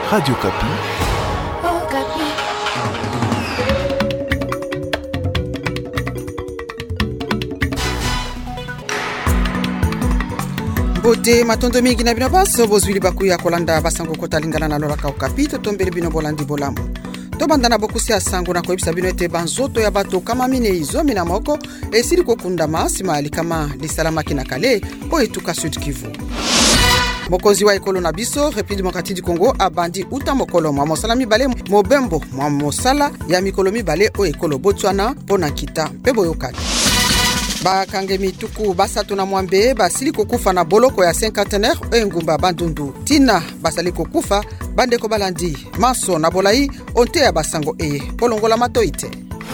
Radio Kapi. Oh, Kapi. Bote matondo mingi na bino baso bozwili bakuya kolanda basango kotalingana na lolaka Okapi totombeli bino bolandi bolamu. Tobanda na bokusi ya sango na koyebisa bino ete banzoto ya bato kama mine izomi na moko esili kokundama nsima ya likama lisalamaki na kale po etuka Sud Kivu. Mokonzi wa ekolo na biso République démocratique du Congo abandi uta mokolo mwa mosala mibale mobembo mwa mosala ya mikolo mibale o ekolo Botswana pona kita mpe boyokani. Bakange mituku basatu na mwambe basili kokufa na boloko ya cinquantenaire engumba bandundu tina basali kokufa bandeko balandi maso na bolai onte ya basango polongola matoite.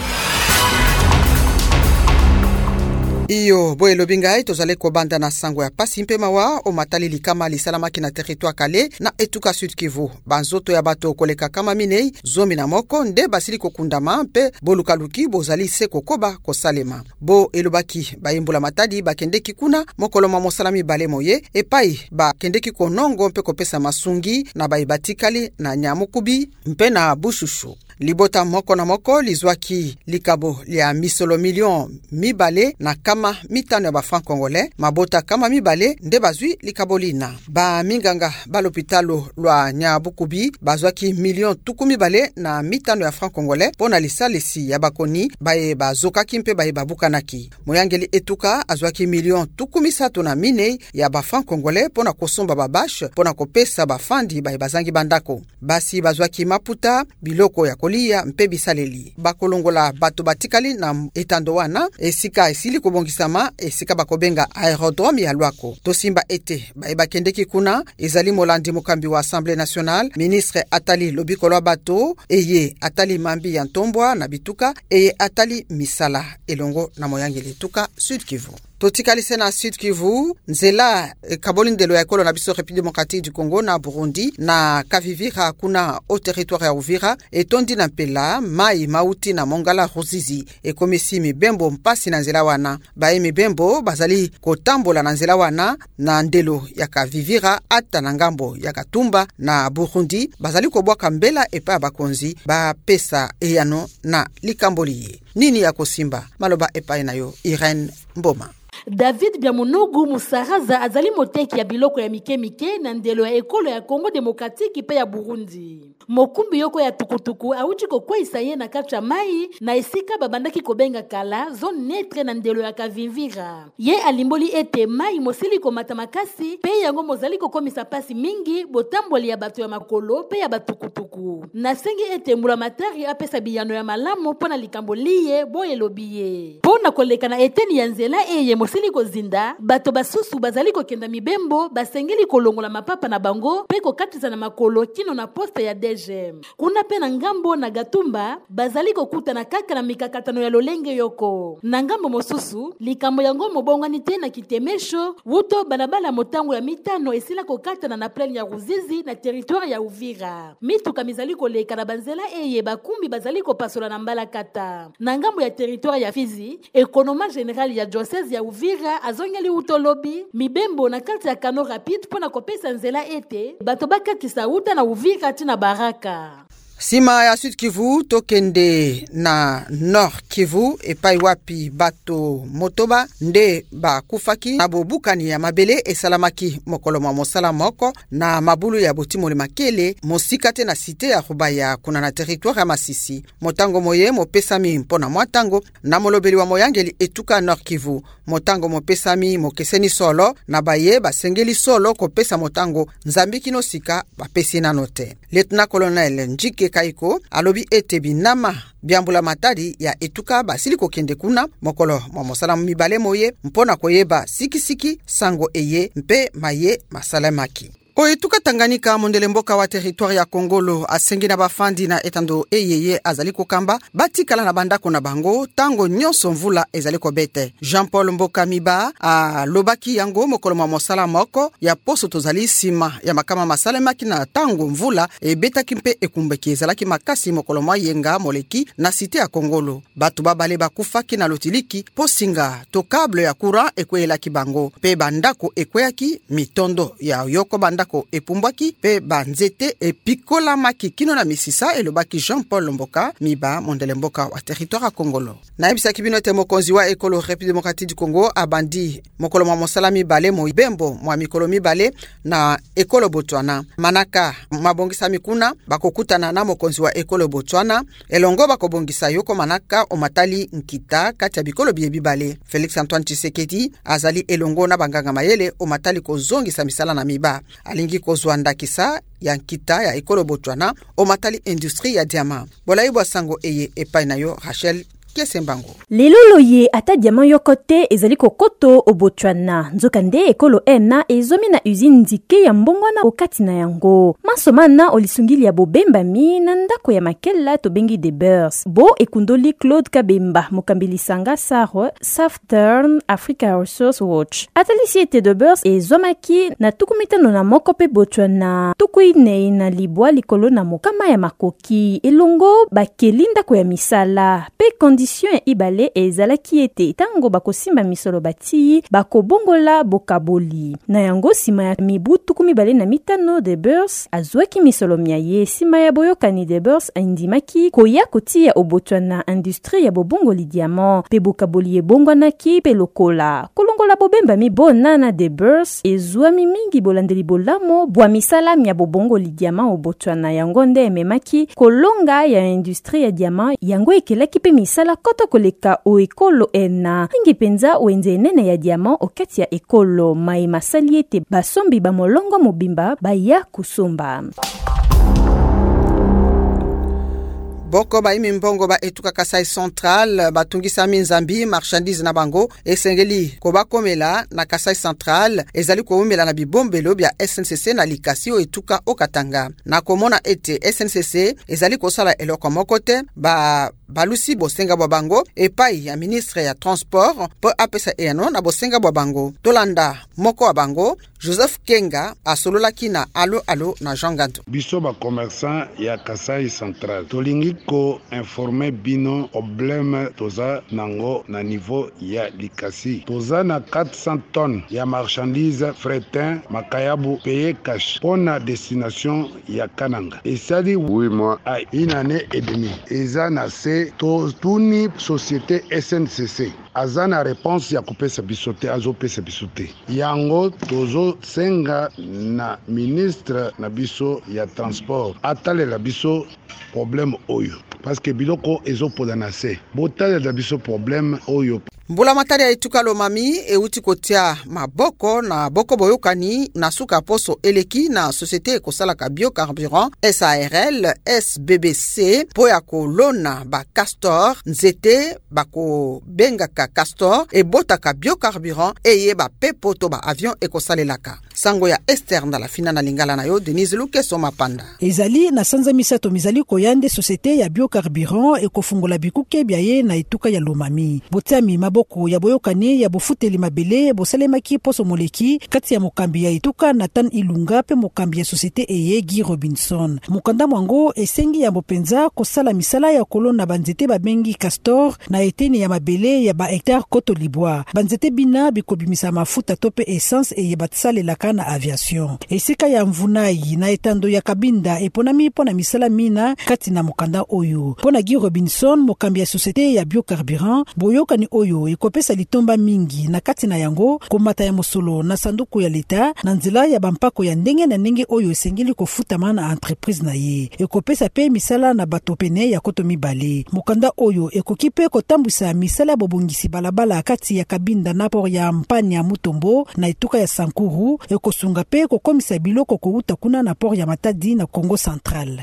Iyo boelo bingai tozale kobanda na sango ya pasi mpe mawa o matali likama lisalamaki na territoire kale na etuka Sud Kivu. Banzoto ya bato koleka kama minei zomi na moko nde basili kokundama mpe bolukaluki bozali se kokoba kosalema. Bo elobaki bayimbula matadi bakendeki kuna mokolo mwa mosala mibale moye epai bakendeki konongo mpe kopesa masungi na bayibatikali na nyamukubi mpe na bushushu. Libota moko na moko lizwaki likabo lia misolo million mibale na kama mitano ya ba franc congolais mabota kama mibale nde bazwi likabo lina. Ba minganga ba l'hôpitalo lwa Nyabukubi bazwaki million tuku mibale na mitano ya franc congolais pona lisalisi ya bakoni baye bazokaki mpe baye babukanaki. Moyangeli etuka azwaki million tuku misatu na mine ya ba franc congolais pona kosomba babash pona kopesa bafandi baye bazangi bandako. Basi bazwaki maputa biloko ya kolia mpe bisaleli. Bakolongola bato batikali na etando wana esika esili kobongisama esika bakobenga aérodrome ya Lwako. Tosimba ete bakendeki kuna ezali molandi mokambi wa Assemblée nationale ministre Atali Lobikolo bato eye Atali Mambi ya Ntombwa na bituka eye Atali Misala elongo na moyangeli tuka Sud Kivu. Totikalise na Sud Kivu, nzela kabolindelo ya ekolo na biso République démocratique du Congo na Burundi na Kavivira kuna au territoire ya Uvira etondi na mpela mai mauti na Mongala Ruzizi ekomisi mibembo mpasi na nzela wana. Bae mibembo bazali kotambola na nzela wana na ndelo ya Kavivira ata na ngambo ya Katumba na Burundi bazali kobwaka mbela epa bakonzi ba pesa eyano na likamboliye. Nini ya kosimba maloba epa nayo Irene Mboma. David Biamunugu Musaraza azali moteki ya biloko ya mike na ndelo ya ekolo ya Congo Démocratique pe ya Burundi. Mokumbi yoko ya tukutuku auchi kokwisa ye na kacha mai na esika babandaki kobenga kala zone netre na ndelo ya Kavivira. Ye alimboli ete mai mosili komata makasi pe yango mozali kokomisa pasi mingi botamboli ya bato ya makolo pe ya batukutuku. Na sengi ete mbula matari apesa biyano ya malamu pona likamboliye boye lobiye. Pona koleka na eteni ya nzela mosili kozinda bato basusu bazali kokenda mibembo basengeli kolongola mapapa na bango pe kokatiza na makolo kino na poste ya DGM. Kuna pe na ngambo na Gatumba bazali kokuta na kaka na mikakatano ya lolenge yoko. Na ngambo mosusu likambo yango mobongani te na kitemesho wuto balabala motango ya mitano esila kokata na plaine ya Ruzizi na territoire ya Uvira. Mituka mizali koleka na banzela bakumbi bazali kopasola na mbala kata. Na ngambo ya territoire ya Fizi ekonoma general ya diocèse ya Uvira azongeli utolobi mibembo na kati ya kano rapide pona kopesa nzela ete bato bakatisa uta na Uvira tina baraka. Sima ya Sud Kivu tokende na Nord Kivu epai wapi bato motoba nde bakufaki na bobukani ya mabele esalamaki mokolo mwa mosala moko na mabulu ya botimole makele mosikate na site ya Rubaya kuna na territoire ya Masisi. Motango moye mopesami mpona mwatango na molobeli wa moyangeli etuka Nord Kivu. Motango mopesami mokeseni solo na baye basengeli solo kopesa motango nzambiki no sika bapesi na note. Lieutenant colonel Njike Kaiko alobi ete binama biambula matadi ya etuka basili kokende kuna mokolo mwa mosala mibale moye mpona koyeba sikisiki sango eye mpe maye masalamaki. O etuka Tanganyika mondele mboka wa territoire ya Kongolo asengi na bafandi na etando eyeye azali kokamba batikala na bandako na bango tango nyonso mvula ezali kobete. Jean-Paul Mboka Miba a lobaki yango mokolo mwa mosala moko ya poso tozali sima ya makama masalemaki na tango mvula ebetaki mpe ekumbeki ezalaki makasi mokolo mwa yenga moleki na site ya Kongolo. Batu babale bakufaki na lotiliki posinga to kable ya courant ekweyelaki bango pe bandako ekweyaki mitondo ya yoko bandako ndako epumbwaki pe banzete epikolamaki kino na misisa elobaki Jean-Paul Mboka miba mondele mboka wa territoire Kongolo. Nayebisaki bino te mokonzi wa ekolo République démocratique du Congo abandi mokolo mwa mosala mibale moibembo mwa mikolo mibale na ekolo Botswana. Manaka mabongisa mikuna bakokutana na mokonzi wa ekolo Botswana elongo bakobongisa yoko manaka omatali nkita kati ya bikolo bibale. Félix Antoine Tshisekedi azali elongo na banganga mayele omatali kozongisa misala na miba. Alingi kozwa ndakisa ya nkita ya ekolo Botswana omatali industrie ya diamant. Bolaibwa sango eye epai na yo Rachel Kesembango. Lelo ye ata diamant yokote ezali kokoto o Botswana. Nzokande ekolo ena ezomi na usine ndike ya mbongwana okati na yango. Masomana olisungili ya bobembami na ndako ya makela tobengi de Beurs. Bo ekundoli Claude Kabemba mokambilisanga saro Southern Africa Resource Watch. Atalisi ete de Beurs ezomaki na tukumitano na moko pe Botswana. Tukuine na libwa likolo na mokama ya makoki. Elongo bakeli ndako ya misala. Pe condition ibale ezalaki ete tango bakosimba misolo bati bakobongola bokaboli. Na yango sima ya mibu tukumi bale na mitano de Beurs azwaki misolo miaye sima ya boyokani de Beurs indimaki koya kotia o Botswana industrie ya bobongoli diamant pe bokaboli ebongwanaki pe lokola. Kolongola bobemba mi bona na de Beurs ezwami mingi bolandeli bolamo bwa misala ya bobongoli diamant o Botswana yango nde ememaki kolonga ya industrie ya diamant yango ekelaki pe misala koto koleka o ekolo ena. Ingi penza wenze nene ya diamant okati ya ekolo mai masali ete basombi ba molongo mobimba baya kusomba. Boko ba imi mbongo ba etuka Kasai Central batungisa minzambi marchandise na bango esengeli ko bakomela na Kasai Central ezali ko umela na bibombelo bya SNCC na likasi o etuka o Katanga. Na komona ete SNCC ezali ko sala eloko mokote balusi bosenga bwa bango epai ya ministre ya transport po apesa eno na bosenga bwa bango. Tolanda moko wa bango Joseph Kenga asolola kina alo na Jean Ganto. Biso ba commerçant ya Kasai Central tolingi ko informer bino problème toza nango na niveau ya likasi. Toza na 400 tonnes ya marchandise fretin makayabu paye cash pona destination ya Kananga. Esali 8 mois à une année et demie. Eza na se to tuni société SNCC. Azana réponse ya kopesa bisote azopesa bisote. Yango tozo senga na ministre na biso ya transport. Atale la biso problème oyo. Parce que biloko ezopodana se. Botale la biso problème oyo. Mbula matari ya etuka lomami euti kotia maboko na boko boyokani na suka poso eleki na société ekosalaka biocarburant SARL SBBC po ya kolona ba castor nzete bako bengaka castor ebotaka biocarburant eye ba pepo to ba avion ekosalelaka. Sango ya Esther na la fina na lingala na yo Denise Luke soma panda. Ezali na sanza misato mizali koyande société ya biocarburant ekofungola bikuke byaye na etuka ya lomami. Botami maboko ya boyokani ya bofuteli mabele bosalemaki poso moleki kati ya mokambi ya etuka Nathan Ilunga pe mokambi ya société eye Guy Robinson. Mokanda mwango esengi ya bopenza kosala misala ya kolona banzete babengi castor na eteni ya mabele ya ba hectare koto libwa. Banzete bina bikobimisa mafuta tope essence eye batsalelaka na aviation. Esika ya mvunai na etando ya kabinda eponami pona misala mina kati na mokanda oyo. Pona Guy Robinson mokambi ya société ya biocarburant boyokani oyo ekopesa litomba mingi na kati na yango komata ya mosolo na sanduku ya leta na nzela ya bampako ya ndenge na ndenge oyo esengeli kofutama na entreprise na ye. Ekopesa pe misala na bato pene ya koto mibale. Mokanda oyo ekoki pe kotambwisa misala bobongisi balabala kati ya kabinda na port ya mpani ya Mutombo na etuka ya Sankuru ekosunga pe kokomisa biloko kouta kuna na port ya Matadi na Congo Central.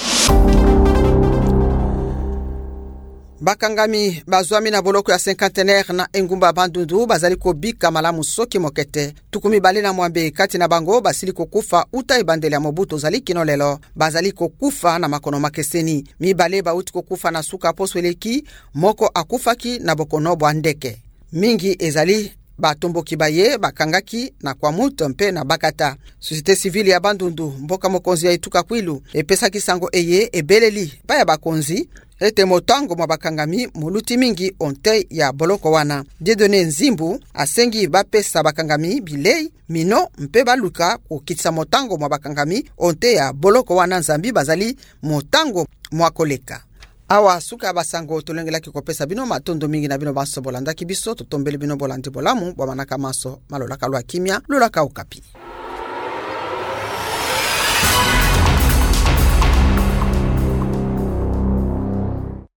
Bakangami bazwami na boloko ya 50 na engumba bandundu bazali kobika malamu soki mokete. Tukumi bale na mwambe kati na bango basili kokufa uta ebandele ya Mobutu zali kino lelo. Bazali kokufa na makono makeseni. Mibale bauti kokufa na suka poso eleki moko akufaki na bokono bwandeke. Mingi ezali batomboki baye bakangaki na kwa muto mpe na bakata. Société civile ya bandundu mboka mokonzi ya etuka kwilu epesaki sango eye ebeleli pa ya bakonzi ete motango mwa bakangami muluti mingi onte ya boloko wana. Dieudonné Nzimbu asengi bapesa bakangami bilei mino mpe baluka kokitisa motango mwa bakangami onte ya boloko wana nzambi bazali motango mwa koleka. Awa suka basango tolengelaki kopesa bino matondo mingi na bino baso bolandaki biso totombeli bino bolandi bolamu bwa manaka maso malolaka lwa kimia lolaka Okapi.